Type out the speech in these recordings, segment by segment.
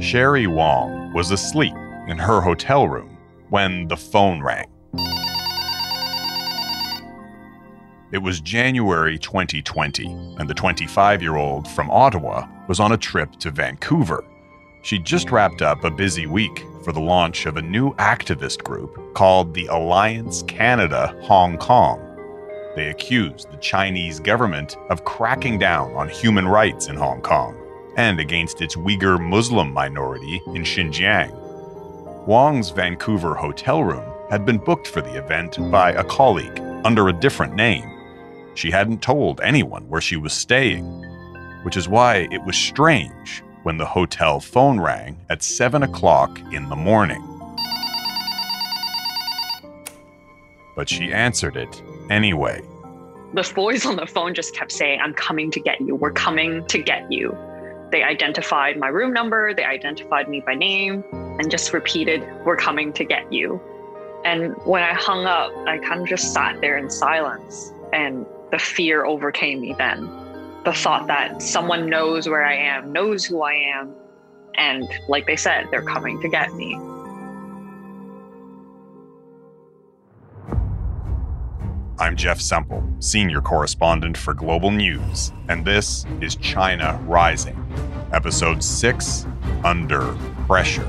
Sherry Wang was asleep in her hotel room when the phone rang. It was January 2020, and the 25-year-old from Ottawa was on a trip to Vancouver. She'd just wrapped up a busy week for the launch of a new activist group called the Alliance Canada Hong Kong. They accused the Chinese government of cracking down on human rights in Hong Kong and against its Uyghur Muslim minority in Xinjiang. Wang's Vancouver hotel room had been booked for the event by a colleague under a different name. She hadn't told anyone where she was staying, which is why it was strange when the hotel phone rang at 7 o'clock in the morning. But she answered it anyway. The voice on the phone just kept saying, "I'm coming to get you. We're coming to get you." They identified my room number, they identified me by name, and just repeated, "We're coming to get you." And when I hung up, I kind of just sat there in silence, and the fear overcame me then. The thought that someone knows where I am, knows who I am, and like they said, they're coming to get me. I'm Jeff Semple, senior correspondent for Global News, and this is China Rising, Episode 6, Under Pressure.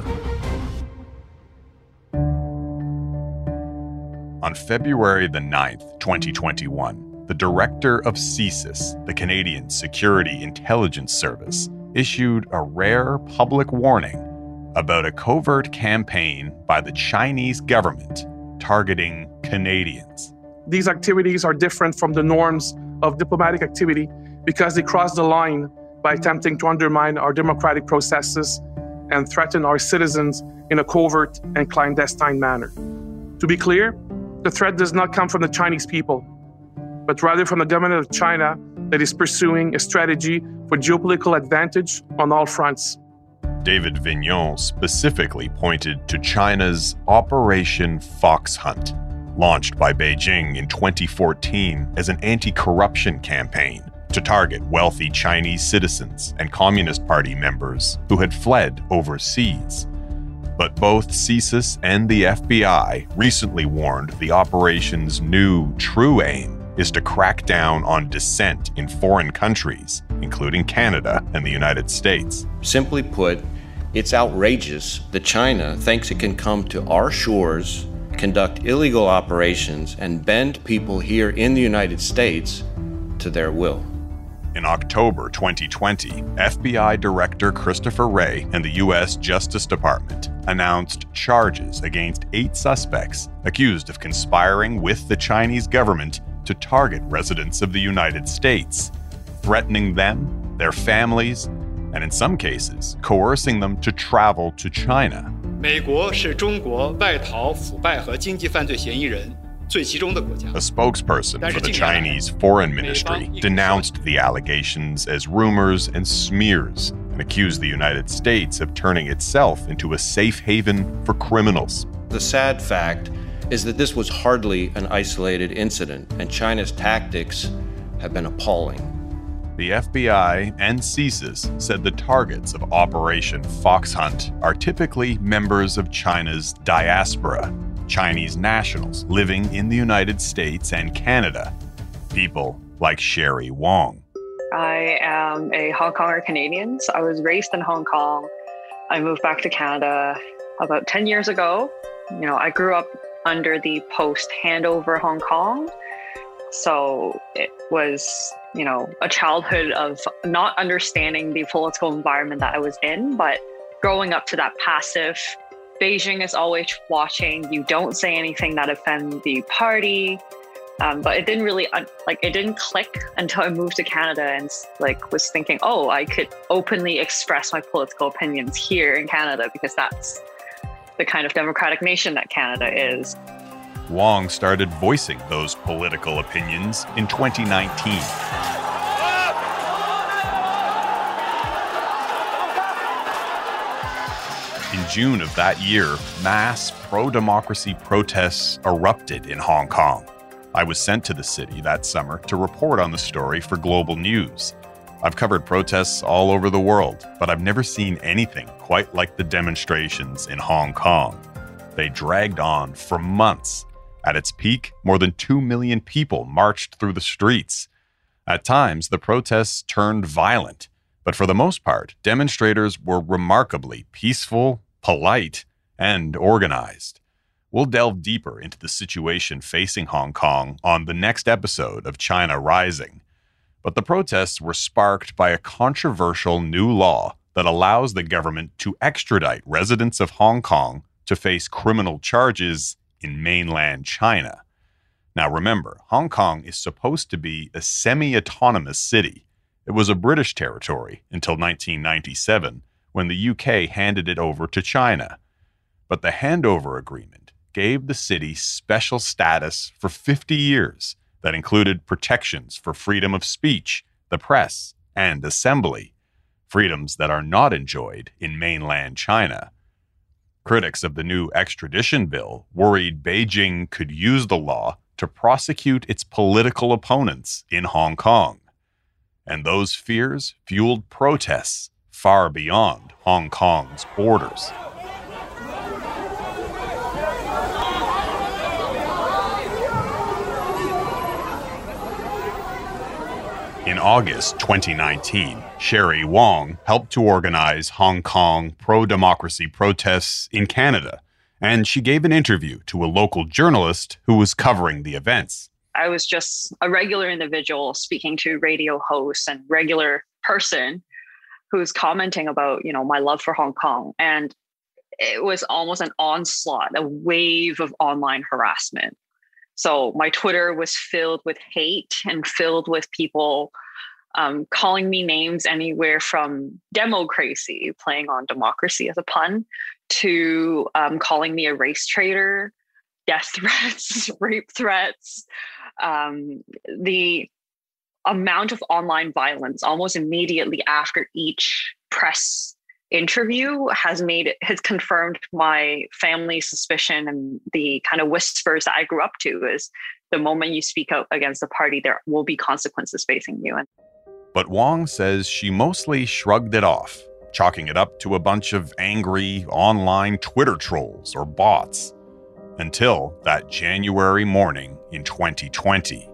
On February the 9th, 2021, the director of CSIS, the Canadian Security Intelligence Service, issued a rare public warning about a covert campaign by the Chinese government targeting Canadians. These activities are different from the norms of diplomatic activity because they cross the line by attempting to undermine our democratic processes and threaten our citizens in a covert and clandestine manner. To be clear, the threat does not come from the Chinese people, but rather from the government of China that is pursuing a strategy for geopolitical advantage on all fronts. David Vignon specifically pointed to China's Operation Fox Hunt, launched by Beijing in 2014 as an anti-corruption campaign to target wealthy Chinese citizens and Communist Party members who had fled overseas. But both CSIS and the FBI recently warned the operation's new true aim is to crack down on dissent in foreign countries, including Canada and the United States. Simply put, it's outrageous that China thinks it can come to our shores, conduct illegal operations, and bend people here in the United States to their will. In October 2020, FBI Director Christopher Wray and the U.S. Justice Department announced charges against 8 suspects accused of conspiring with the Chinese government to target residents of the United States, threatening them, their families, and in some cases, coercing them to travel to China. 美国是中国外逃、腐败和经济犯罪嫌疑人最集中的国家。 A spokesperson for the Chinese Foreign Ministry denounced the allegations as rumors and smears and accused the United States of turning itself into a safe haven for criminals. The sad fact is that this was hardly an isolated incident, and China's tactics have been appalling. The FBI and CSIS said the targets of Operation Fox Hunt are typically members of China's diaspora, Chinese nationals living in the United States and Canada, people like Sherry Wang. I am a Hong Konger Canadian. So I was raised in Hong Kong. I moved back to Canada about 10 years ago. I grew up under the post-handover Hong Kong. So it was, a childhood of not understanding the political environment that I was in, but growing up to that passive, Beijing is always watching, you don't say anything that offends the party. But it didn't really, it didn't click until I moved to Canada and was thinking, I could openly express my political opinions here in Canada because that's the kind of democratic nation that Canada is. Wang started voicing those political opinions in 2019. In June of that year, mass pro-democracy protests erupted in Hong Kong. I was sent to the city that summer to report on the story for Global News. I've covered protests all over the world, but I've never seen anything quite like the demonstrations in Hong Kong. They dragged on for months. At its peak, more than 2 million people marched through the streets. At times, the protests turned violent, but for the most part, demonstrators were remarkably peaceful, polite, and organized. We'll delve deeper into the situation facing Hong Kong on the next episode of China Rising. But the protests were sparked by a controversial new law that allows the government to extradite residents of Hong Kong to face criminal charges in mainland China. Now remember, Hong Kong is supposed to be a semi-autonomous city. It was a British territory until 1997, when the UK handed it over to China. But the handover agreement gave the city special status for 50 years that included protections for freedom of speech, the press, and assembly, freedoms that are not enjoyed in mainland China. Critics of the new extradition bill worried Beijing could use the law to prosecute its political opponents in Hong Kong. And those fears fueled protests far beyond Hong Kong's borders. In August 2019, Sherry Wong helped to organize Hong Kong pro-democracy protests in Canada, and she gave an interview to a local journalist who was covering the events. I was just a regular individual speaking to radio hosts and regular person who's commenting about, my love for Hong Kong. And it was almost an onslaught, a wave of online harassment. So my Twitter was filled with hate and filled with people calling me names anywhere from democracy, playing on democracy as a pun, to calling me a race traitor, death threats, rape threats. The amount of online violence almost immediately after each press interview has confirmed my family's suspicion, and the kind of whispers that I grew up to is the moment you speak out against the party, there will be consequences facing you. But Wong says she mostly shrugged it off, chalking it up to a bunch of angry online Twitter trolls or bots, until that January morning in 2020,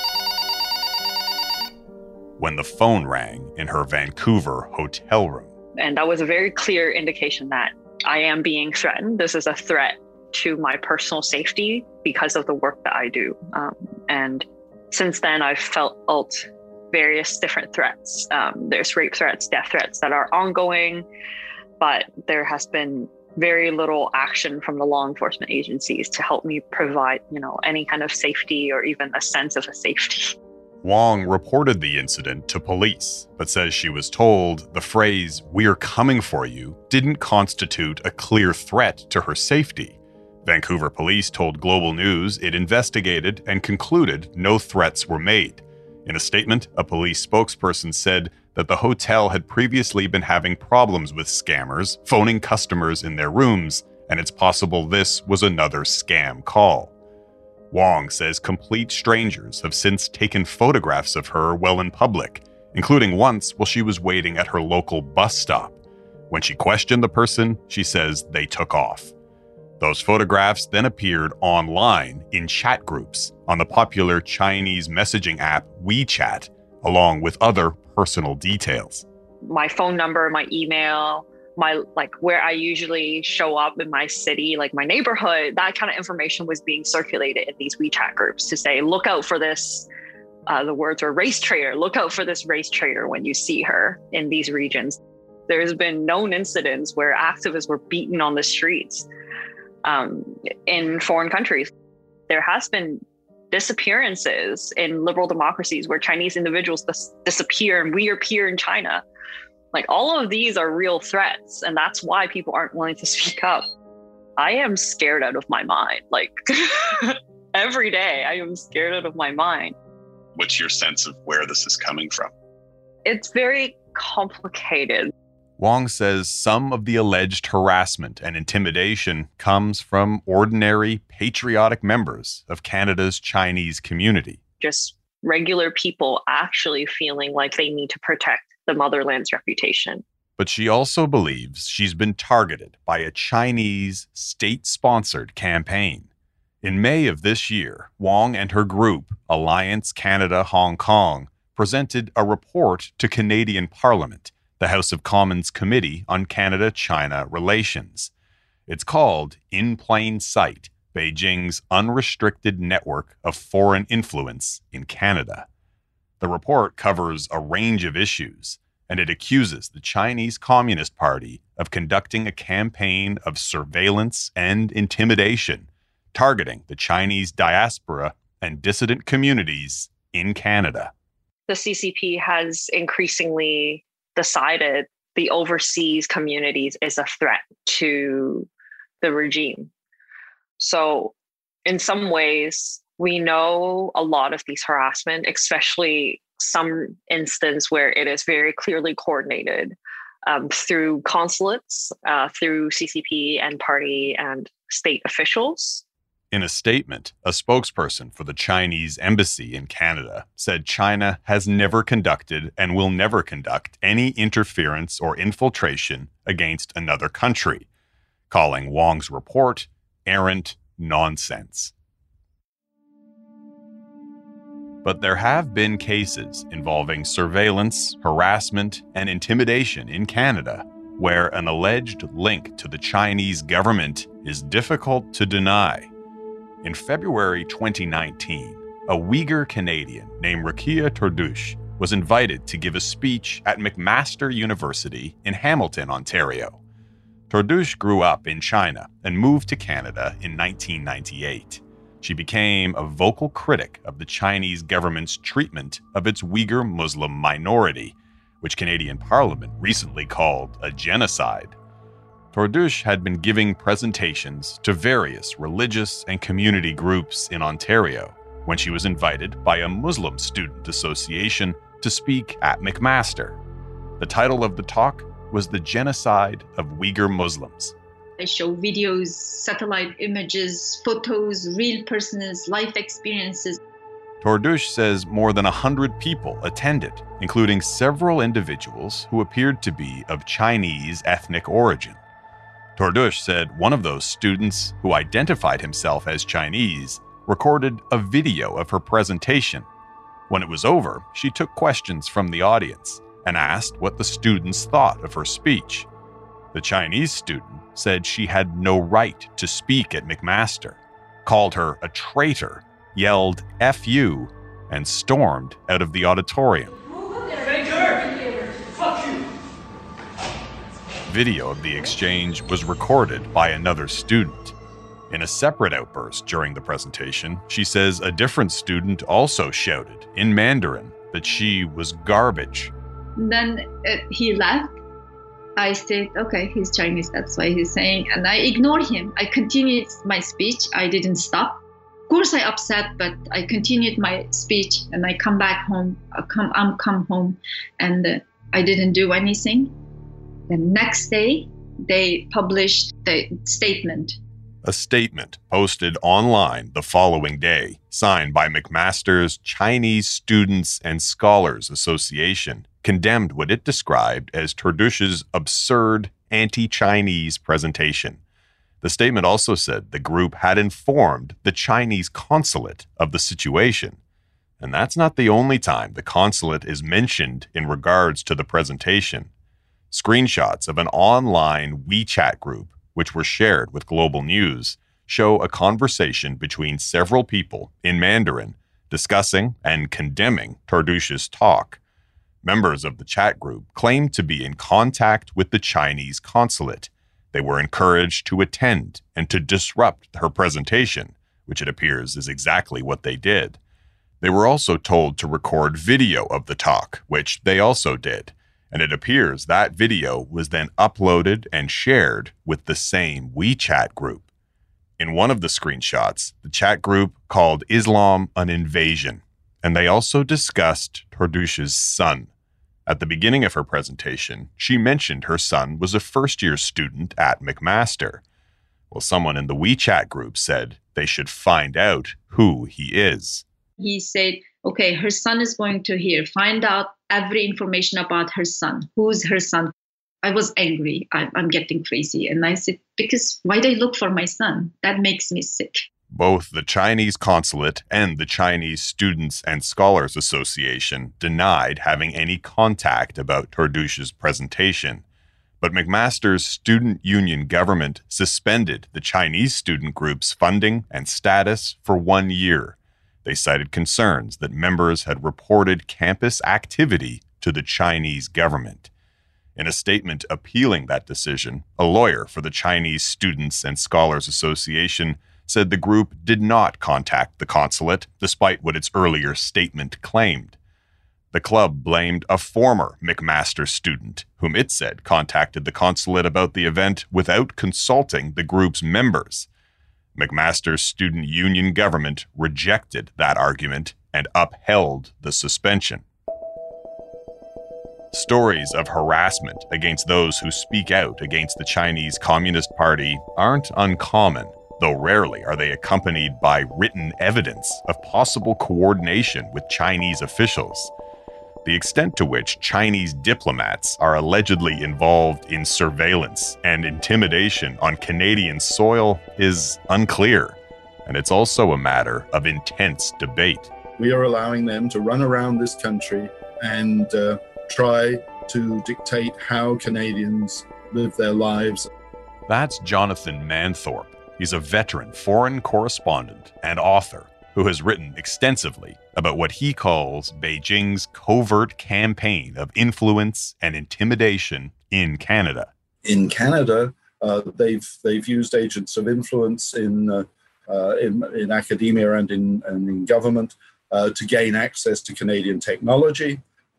when the phone rang in her Vancouver hotel room. And that was a very clear indication that I am being threatened. This is a threat to my personal safety because of the work that I do. And since then, I've felt various different threats. There's rape threats, death threats that are ongoing, but there has been very little action from the law enforcement agencies to help me provide, any kind of safety or even a sense of a safety. Wong reported the incident to police, but says she was told the phrase, "We're coming for you," didn't constitute a clear threat to her safety. Vancouver police told Global News it investigated and concluded no threats were made. In a statement, a police spokesperson said that the hotel had previously been having problems with scammers phoning customers in their rooms, and it's possible this was another scam call. Wong says complete strangers have since taken photographs of her while in public, including once while she was waiting at her local bus stop. When she questioned the person, she says they took off. Those photographs then appeared online in chat groups on the popular Chinese messaging app WeChat, along with other personal details. My phone number, my email, my where I usually show up in my city, my neighborhood, that kind of information was being circulated in these WeChat groups to say, look out for this. The words were race traitor. Look out for this race traitor when you see her in these regions. There's been known incidents where activists were beaten on the streets in foreign countries. There has been disappearances in liberal democracies where Chinese individuals disappear and reappear in China. All of these are real threats, and that's why people aren't willing to speak up. I am scared out of my mind. Every day I am scared out of my mind. What's your sense of where this is coming from? It's very complicated. Wong says some of the alleged harassment and intimidation comes from ordinary, patriotic members of Canada's Chinese community. Just regular people actually feeling like they need to protect the motherland's reputation. But she also believes she's been targeted by a Chinese state-sponsored campaign. In May of this year, Wong and her group, Alliance Canada Hong Kong, presented a report to Canadian Parliament, the House of Commons Committee on Canada-China Relations. It's called In Plain Sight, Beijing's Unrestricted Network of Foreign Influence in Canada. The report covers a range of issues, and it accuses the Chinese Communist Party of conducting a campaign of surveillance and intimidation, targeting the Chinese diaspora and dissident communities in Canada. The CCP has increasingly decided the overseas communities is a threat to the regime. So in some ways, we know a lot of these harassment, especially some instance where it is very clearly coordinated through consulates, through CCP and party and state officials. In a statement, a spokesperson for the Chinese embassy in Canada said China has never conducted and will never conduct any interference or infiltration against another country, calling Wong's report errant nonsense. But there have been cases involving surveillance, harassment, and intimidation in Canada where an alleged link to the Chinese government is difficult to deny. In February 2019, a Uyghur Canadian named Rukia Tordouche was invited to give a speech at McMaster University in Hamilton, Ontario. Tordouche grew up in China and moved to Canada in 1998. She became a vocal critic of the Chinese government's treatment of its Uyghur Muslim minority, which Canadian Parliament recently called a genocide. Tordouche had been giving presentations to various religious and community groups in Ontario when she was invited by a Muslim student association to speak at McMaster. The title of the talk was The Genocide of Uyghur Muslims. I show videos, satellite images, photos, real persons' life experiences. Tordouche says more than 100 people attended, including several individuals who appeared to be of Chinese ethnic origin. Tordouche said one of those students, who identified himself as Chinese, recorded a video of her presentation. When it was over, she took questions from the audience and asked what the students thought of her speech. The Chinese student said she had no right to speak at McMaster, called her a traitor, yelled "F you," and stormed out of the auditorium. Video of the exchange was recorded by another student. In a separate outburst during the presentation, she says a different student also shouted in Mandarin that she was garbage. Then he left. I said, okay, he's Chinese, that's why he's saying, and I ignored him. I continued my speech. I didn't stop. Of course, I upset, but I continued my speech, and I come back home. Come home, and I didn't do anything. The next day, they published the statement. A statement posted online the following day, signed by McMaster's Chinese Students and Scholars Association, condemned what it described as Tordouche's absurd anti-Chinese presentation. The statement also said the group had informed the Chinese consulate of the situation. And that's not the only time the consulate is mentioned in regards to the presentation. Screenshots of an online WeChat group, which were shared with Global News, show a conversation between several people in Mandarin discussing and condemning Tordouche's talk. Members of the chat group claimed to be in contact with the Chinese consulate. They were encouraged to attend and to disrupt her presentation, which it appears is exactly what they did. They were also told to record video of the talk, which they also did, and it appears that video was then uploaded and shared with the same WeChat group. In one of the screenshots, the chat group called Islam an invasion, and they also discussed Tordouche's son. At the beginning of her presentation, she mentioned her son was a first-year student at McMaster. Well, someone in the WeChat group said they should find out who he is. He said, okay, her son is going to here, find out every information about her son. Who's her son? I was angry. I'm getting crazy. And I said, because why they look for my son? That makes me sick. Both the Chinese consulate and the Chinese Students and Scholars Association denied having any contact about Tordouche's presentation. But McMaster's student union government suspended the Chinese student group's funding and status for 1 year. They cited concerns that members had reported campus activity to the Chinese government. In a statement appealing that decision, a lawyer for the Chinese Students and Scholars Association said the group did not contact the consulate, despite what its earlier statement claimed. The club blamed a former McMaster student, whom it said contacted the consulate about the event without consulting the group's members. McMaster's student union government rejected that argument and upheld the suspension. Stories of harassment against those who speak out against the Chinese Communist Party aren't uncommon, though rarely are they accompanied by written evidence of possible coordination with Chinese officials. The extent to which Chinese diplomats are allegedly involved in surveillance and intimidation on Canadian soil is unclear, and it's also a matter of intense debate. We are allowing them to run around this country and try to dictate how Canadians live their lives. That's Jonathan Manthorpe. He's a veteran foreign correspondent and author who has written extensively about what he calls Beijing's covert campaign of influence and intimidation in Canada. In Canada, they've used agents of influence in academia and in government to gain access to Canadian technology.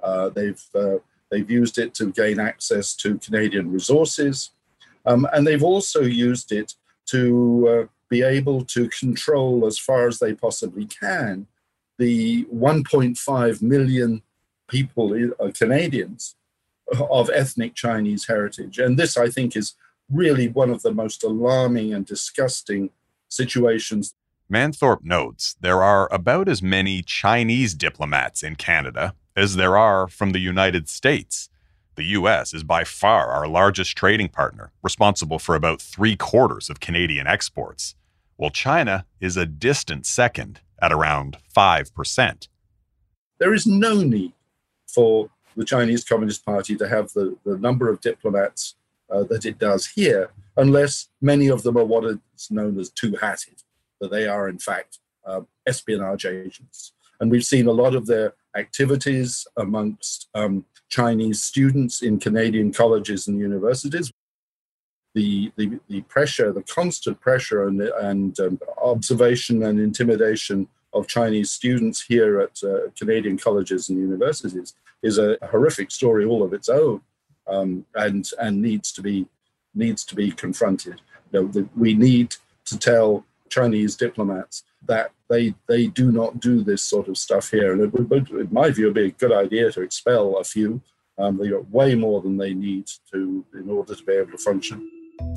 They've used it to gain access to Canadian resources, and they've also used it to be able to control, as far as they possibly can, the 1.5 million people, Canadians, of ethnic Chinese heritage. And this, I think, is really one of the most alarming and disgusting situations. Manthorpe notes there are about as many Chinese diplomats in Canada as there are from the United States. The U.S. is by far our largest trading partner, responsible for about 3/4 of Canadian exports, while China is a distant second at around 5%. There is no need for the Chinese Communist Party to have the number of diplomats that it does here, unless many of them are what is known as two-hatted, that they are, in fact, espionage agents. And we've seen a lot of their activities amongst Chinese students in Canadian colleges and universities. The pressure, the constant pressure and observation and intimidation of Chinese students here at Canadian colleges and universities is a horrific story all of its own, and needs to be confronted. We need to tell Chinese diplomats that they do not do this sort of stuff here. And it would, in my view, be a good idea to expel a few. They got way more than they need in order to be able to function.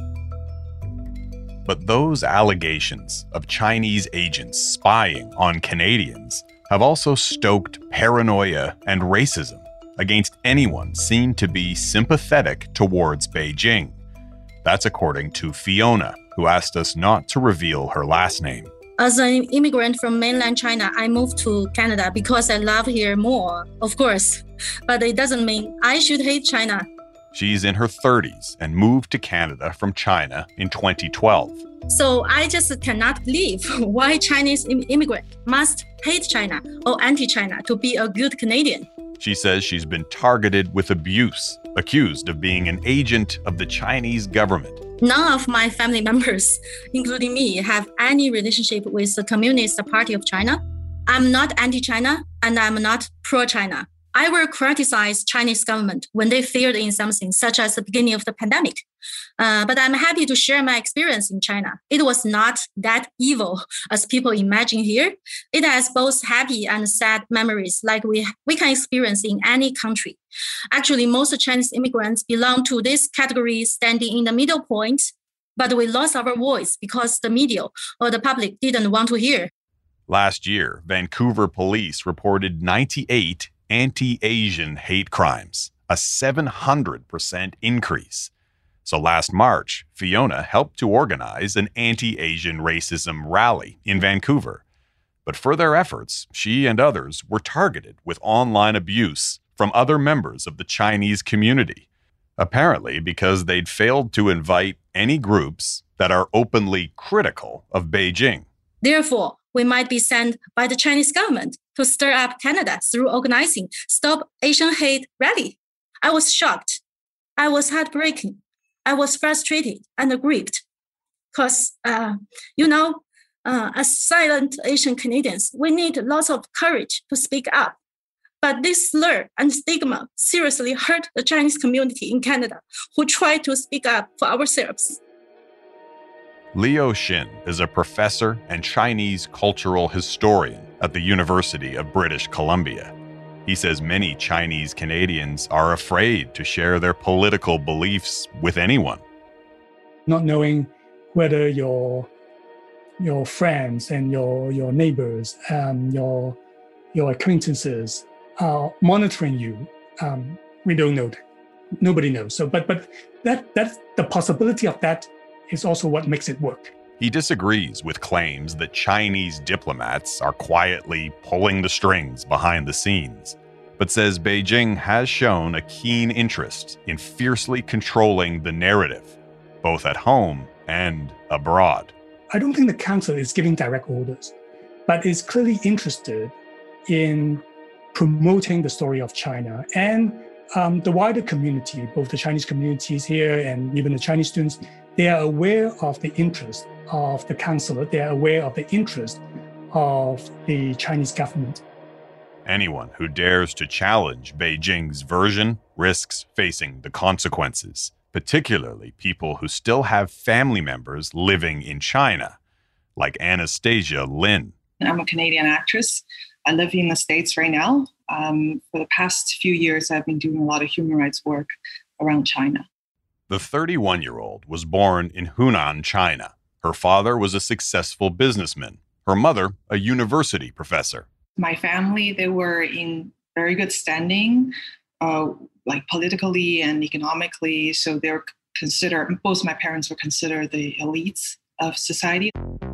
But those allegations of Chinese agents spying on Canadians have also stoked paranoia and racism against anyone seen to be sympathetic towards Beijing. That's according to Fiona, who asked us not to reveal her last name. As an immigrant from mainland China, I moved to Canada because I love here more, of course. But it doesn't mean I should hate China. She's in her 30s and moved to Canada from China in 2012. So I just cannot believe why Chinese immigrants must hate China or anti-China to be a good Canadian. She says she's been targeted with abuse, accused of being an agent of the Chinese government. None of my family members, including me, have any relationship with the Communist Party of China. I'm not anti-China and I'm not pro-China. I will criticize Chinese government when they failed in something, such as the beginning of the pandemic. But I'm happy to share my experience in China. It was not that evil as people imagine here. It has both happy and sad memories like we can experience in any country. Actually, most Chinese immigrants belong to this category standing in the middle point, but we lost our voice because the media or the public didn't want to hear. Last year, Vancouver police reported 98 anti-Asian hate crimes, a 700% increase. So last March, Fiona helped to organize an anti-Asian racism rally in Vancouver. But for their efforts, she and others were targeted with online abuse from other members of the Chinese community, apparently because they'd failed to invite any groups that are openly critical of Beijing. Therefore, we might be sent by the Chinese government to stir up Canada through organizing Stop Asian Hate rally. I was shocked. I was heartbroken. I was frustrated and grieved because, as silent Asian Canadians, we need lots of courage to speak up. But this slur and stigma seriously hurt the Chinese community in Canada who try to speak up for ourselves. Liu Xin is a professor and Chinese cultural historian at the University of British Columbia. He says many Chinese Canadians are afraid to share their political beliefs with anyone. Not knowing whether your friends and your neighbors, your acquaintances are monitoring you, we don't know. Nobody knows. So, but that's the possibility of that is also what makes it work. He disagrees with claims that Chinese diplomats are quietly pulling the strings behind the scenes, but says Beijing has shown a keen interest in fiercely controlling the narrative, both at home and abroad. I don't think the council is giving direct orders, but is clearly interested in promoting the story of China and the wider community, both the Chinese communities here and even the Chinese students. They are aware of the interest of the council. They are aware of the interest of the Chinese government. Anyone who dares to challenge Beijing's version risks facing the consequences, particularly people who still have family members living in China, like Anastasia Lin. I'm a Canadian actress. I live in the States right now. For the past few years, I've been doing a lot of human rights work around China. The 31-year-old was born in Hunan, China. Her father was a successful businessman. Her mother, a university professor. My family, they were in very good standing, like politically and economically. So they're considered, both my parents were considered the elites of society.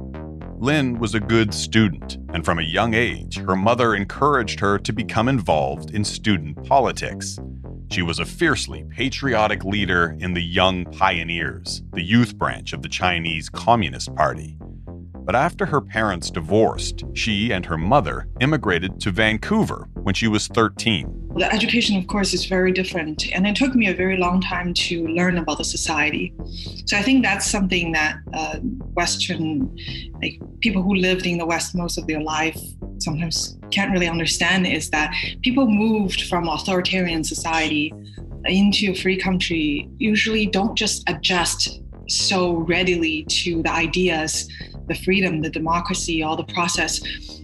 Lin was a good student, and from a young age, her mother encouraged her to become involved in student politics. She was a fiercely patriotic leader in the Young Pioneers, the youth branch of the Chinese Communist Party. But after her parents divorced, she and her mother immigrated to Vancouver when she was 13. The education, of course, is very different. And it took me a very long time to learn about the society. So I think that's something that Western, like people who lived in the West most of their life sometimes can't really understand, is that people moved from authoritarian society into a free country usually don't just adjust so readily to the ideas, the freedom, the democracy, all the process.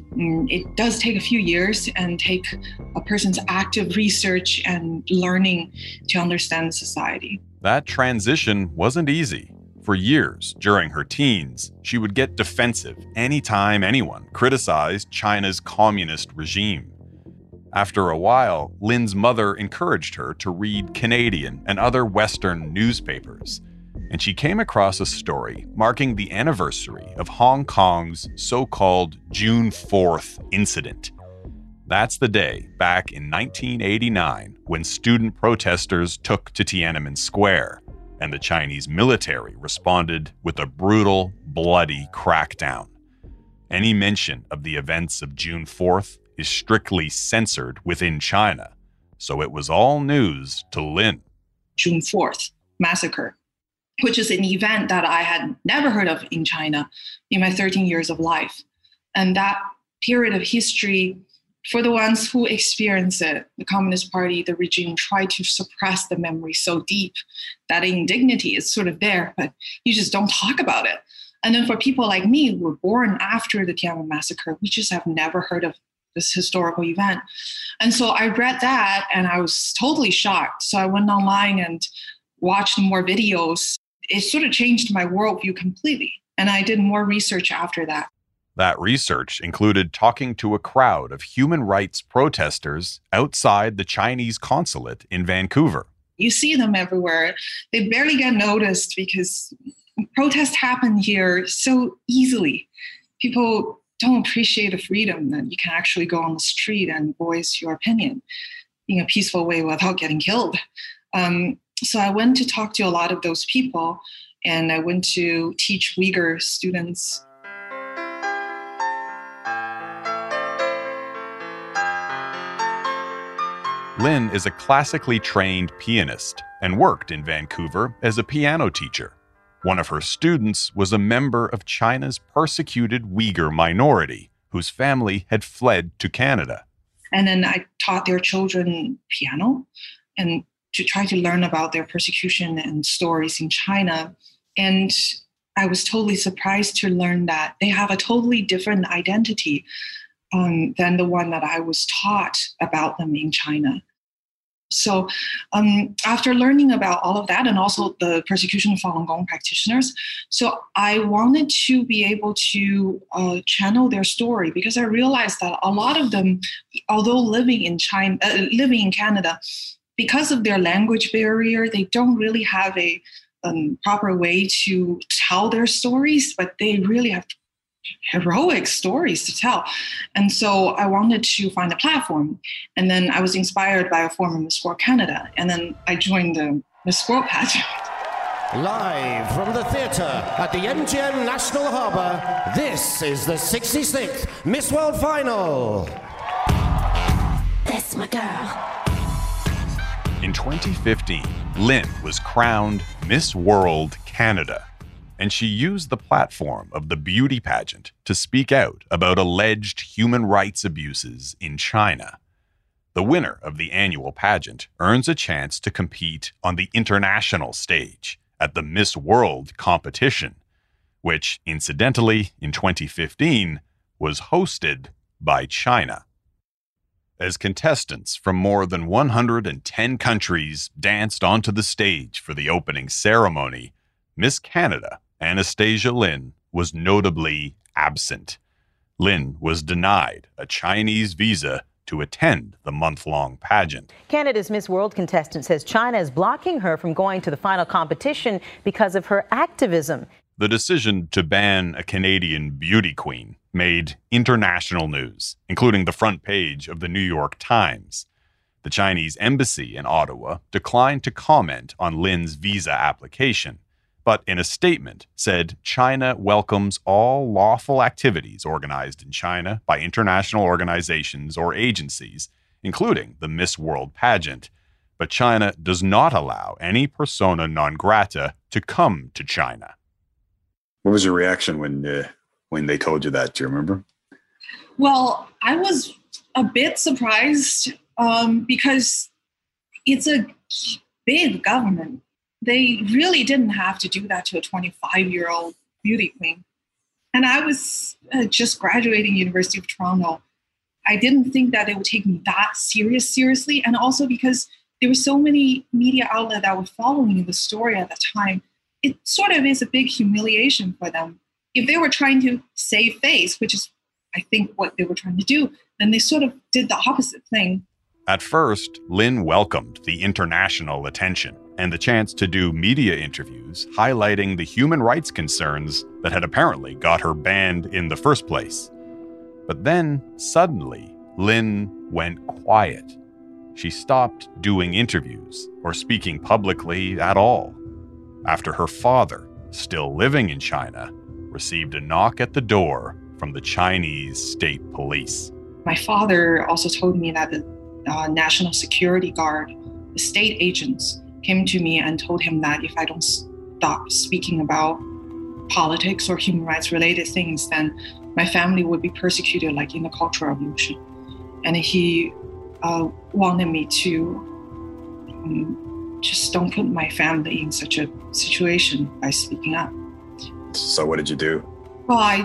It does take a few years and take a person's active research and learning to understand society. That transition wasn't easy. For years, during her teens, she would get defensive anytime anyone criticized China's communist regime. After a while, Lin's mother encouraged her to read Canadian and other Western newspapers, and she came across a story marking the anniversary of Hong Kong's so-called June 4th incident. That's the day back in 1989 when student protesters took to Tiananmen Square, and the Chinese military responded with a brutal, bloody crackdown. Any mention of the events of June 4th is strictly censored within China, so it was all news to Lin. June 4th massacre, which is an event that I had never heard of in China in my 13 years of life. And that period of history, for the ones who experience it, the Communist Party, the regime tried to suppress the memory so deep that indignity is sort of there, but you just don't talk about it. And then for people like me who were born after the Tiananmen massacre, we just have never heard of this historical event. And so I read that and I was totally shocked. So I went online and watched more videos. It sort of changed my worldview completely. And I did more research after that. That research included talking to a crowd of human rights protesters outside the Chinese consulate in Vancouver. You see them everywhere. They barely get noticed because protests happen here so easily. People don't appreciate the freedom that you can actually go on the street and voice your opinion in a peaceful way without getting killed. So I went to talk to a lot of those people, and I went to teach Uyghur students. Lin is a classically trained pianist and worked in Vancouver as a piano teacher. One of her students was a member of China's persecuted Uyghur minority, whose family had fled to Canada. And then I taught their children piano and to try to learn about their persecution and stories in China. And I was totally surprised to learn that they have a totally different identity than the one that I was taught about them in China. So after learning about all of that and also the persecution of Falun Gong practitioners, so I wanted to be able to channel their story, because I realized that a lot of them, although living in Canada, because of their language barrier, they don't really have a proper way to tell their stories, but they really have heroic stories to tell. And so I wanted to find a platform. And then I was inspired by a former Miss World Canada. And then I joined the Miss World pageant. Live from the theatre at the MGM National Harbour, this is the 66th Miss World Final. That's my girl. In 2015, Lin was crowned Miss World Canada, and she used the platform of the beauty pageant to speak out about alleged human rights abuses in China. The winner of the annual pageant earns a chance to compete on the international stage at the Miss World competition, which, incidentally, in 2015, was hosted by China. As contestants from more than 110 countries danced onto the stage for the opening ceremony, Miss Canada, Anastasia Lin, was notably absent. Lin was denied a Chinese visa to attend the month-long pageant. Canada's Miss World contestant says China is blocking her from going to the final competition because of her activism. The decision to ban a Canadian beauty queen made international news, including the front page of the New York Times. The Chinese embassy in Ottawa declined to comment on Lin's visa application, but in a statement said China welcomes all lawful activities organized in China by international organizations or agencies, including the Miss World pageant, but China does not allow any persona non grata to come to China. What was your reaction when they told you that? Do you remember? Well, I was a bit surprised because it's a big government. They really didn't have to do that to a 25-year-old beauty queen. And I was just graduating University of Toronto. I didn't think that they would take me that seriously. And also because there were so many media outlets that were following the story at the time, it sort of is a big humiliation for them. If they were trying to save face, which is, I think, what they were trying to do, then they sort of did the opposite thing. At first, Lin welcomed the international attention and the chance to do media interviews highlighting the human rights concerns that had apparently got her banned in the first place. But then, suddenly, Lin went quiet. She stopped doing interviews or speaking publicly at all, after her father, still living in China, received a knock at the door from the Chinese state police. My father also told me that the National Security Guard, the state agents, came to me and told him that if I don't stop speaking about politics or human rights related things, then my family would be persecuted like in the Cultural Revolution. And he wanted me to just don't put my family in such a situation by speaking up. So what did you do? Well, I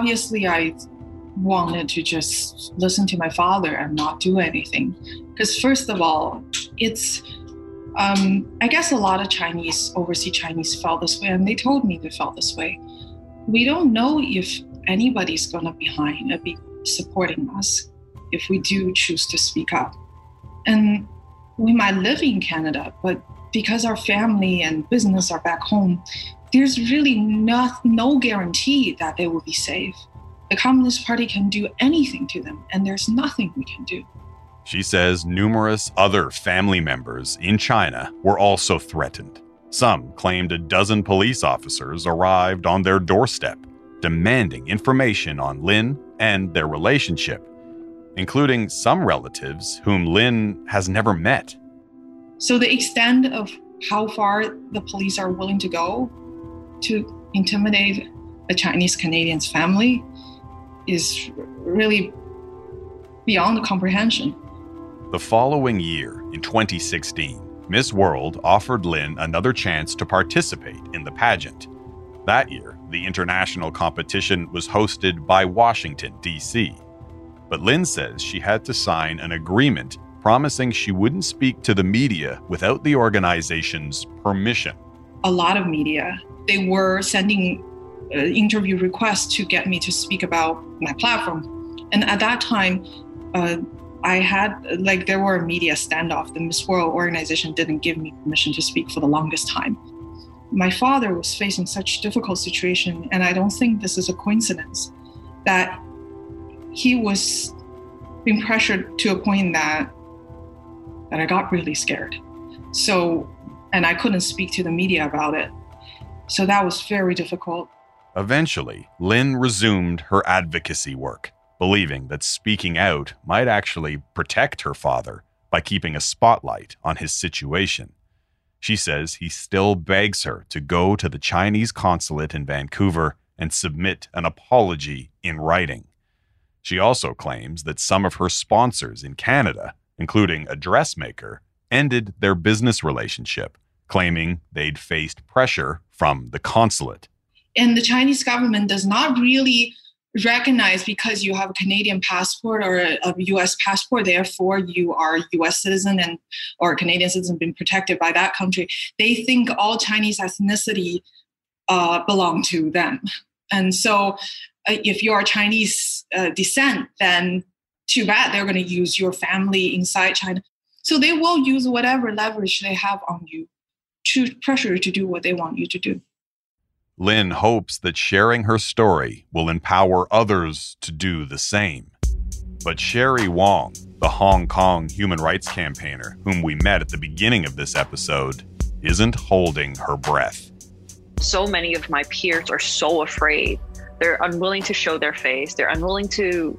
wanted to just listen to my father and not do anything. Because first of all, it's, I guess a lot of overseas Chinese felt this way, and they told me they felt this way. We don't know if anybody's going to be supporting us if we do choose to speak up. And we might live in Canada, but because our family and business are back home, there's really no guarantee that they will be safe. The Communist Party can do anything to them, and there's nothing we can do. She says numerous other family members in China were also threatened. Some claimed a dozen police officers arrived on their doorstep, demanding information on Lin and their relationship, including some relatives whom Lin has never met. So the extent of how far the police are willing to go to intimidate a Chinese Canadian's family is really beyond comprehension. The following year, in 2016, Miss World offered Lin another chance to participate in the pageant. That year, the international competition was hosted by Washington, D.C. But Lin says she had to sign an agreement promising she wouldn't speak to the media without the organization's permission. A lot of media, they were sending interview requests to get me to speak about my platform. And at that time, there were a media standoff. The Miss World organization didn't give me permission to speak for the longest time. My father was facing such a difficult situation, and I don't think this is a coincidence, that he was being pressured to a point that I got really scared. So, and I couldn't speak to the media about it. So that was very difficult. Eventually, Lin resumed her advocacy work, believing that speaking out might actually protect her father by keeping a spotlight on his situation. She says he still begs her to go to the Chinese consulate in Vancouver and submit an apology in writing. She also claims that some of her sponsors in Canada, including a dressmaker, ended their business relationship, claiming they'd faced pressure from the consulate. And the Chinese government does not really recognize because you have a Canadian passport or a U.S. passport, therefore you are a U.S. citizen or a Canadian citizen being protected by that country. They think all Chinese ethnicity belong to them. And so if you are Chinese descent, then too bad, they're going to use your family inside China. So they will use whatever leverage they have on you to pressure you to do what they want you to do. Lin hopes that sharing her story will empower others to do the same. But Sherry Wong, the Hong Kong human rights campaigner whom we met at the beginning of this episode, isn't holding her breath. So many of my peers are so afraid. They're unwilling to show their face. They're unwilling to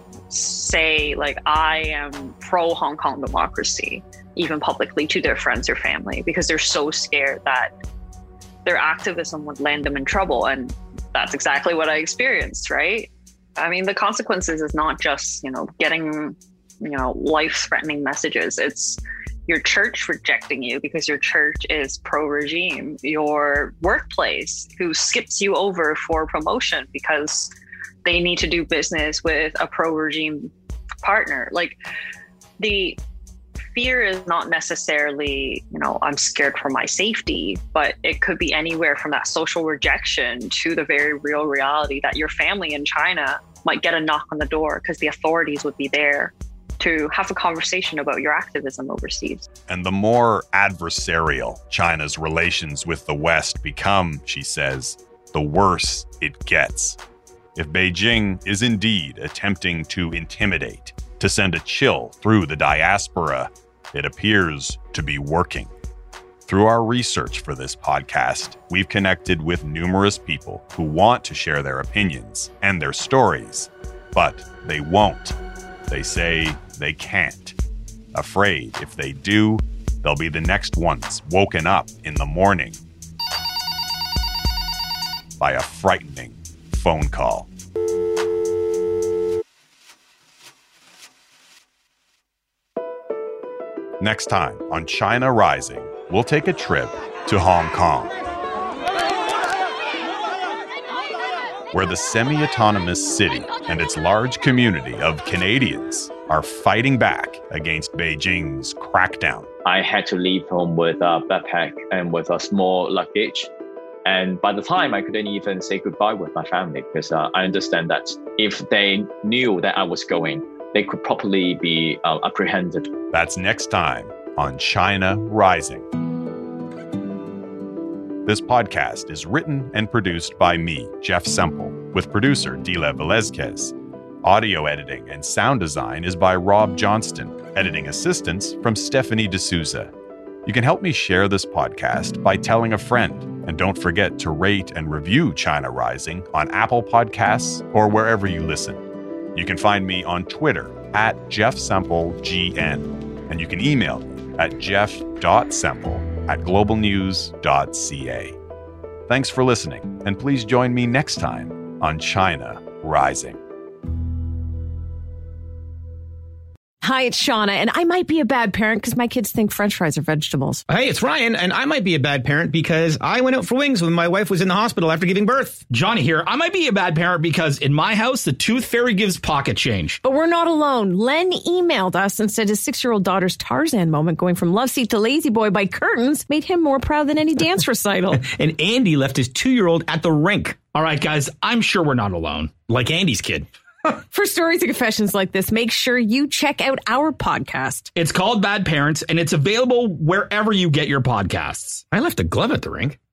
say, like, I am pro Hong Kong democracy, even publicly to their friends or family, because they're so scared that their activism would land them in trouble. And that's exactly what I experienced, right? I mean, the consequences is not just, getting, life-threatening messages. It's your church rejecting you because your church is pro-regime, your workplace who skips you over for promotion because they need to do business with a pro-regime partner. Like, the fear is not necessarily, I'm scared for my safety, but it could be anywhere from that social rejection to the very real reality that your family in China might get a knock on the door because the authorities would be there to have a conversation about your activism overseas. And the more adversarial China's relations with the West become, she says, the worse it gets. If Beijing is indeed attempting to intimidate, to send a chill through the diaspora, it appears to be working. Through our research for this podcast, we've connected with numerous people who want to share their opinions and their stories, but they won't. They say they can't. Afraid if they do, they'll be the next ones woken up in the morning by a frightening phone call. Next time on China Rising, we'll take a trip to Hong Kong, where the semi-autonomous city and its large community of Canadians are fighting back against Beijing's crackdown. I had to leave home with a backpack and with a small luggage. And by the time, I couldn't even say goodbye with my family because I understand that if they knew that I was going, they could probably be apprehended. That's next time on China Rising. This podcast is written and produced by me, Jeff Semple, with producer Dila Velezquez. Audio editing and sound design is by Rob Johnston. Editing assistance from Stephanie D'Souza. You can help me share this podcast by telling a friend. And don't forget to rate and review China Rising on Apple Podcasts or wherever you listen. You can find me on Twitter at JeffSempleGN. And you can email me at jeff.semple@globalnews.ca. Thanks for listening, and please join me next time on China Rising. Hi, it's Shauna, and I might be a bad parent because my kids think French fries are vegetables. Hey, it's Ryan, and I might be a bad parent because I went out for wings when my wife was in the hospital after giving birth. Johnny here. I might be a bad parent because in my house, the tooth fairy gives pocket change. But we're not alone. Len emailed us and said his 6-year-old daughter's Tarzan moment going from love seat to lazy boy by curtains made him more proud than any dance recital. And Andy left his 2-year-old at the rink. All right, guys, I'm sure we're not alone. Like Andy's kid. For stories and confessions like this, make sure you check out our podcast. It's called Bad Parents, and it's available wherever you get your podcasts. I left a glove at the rink.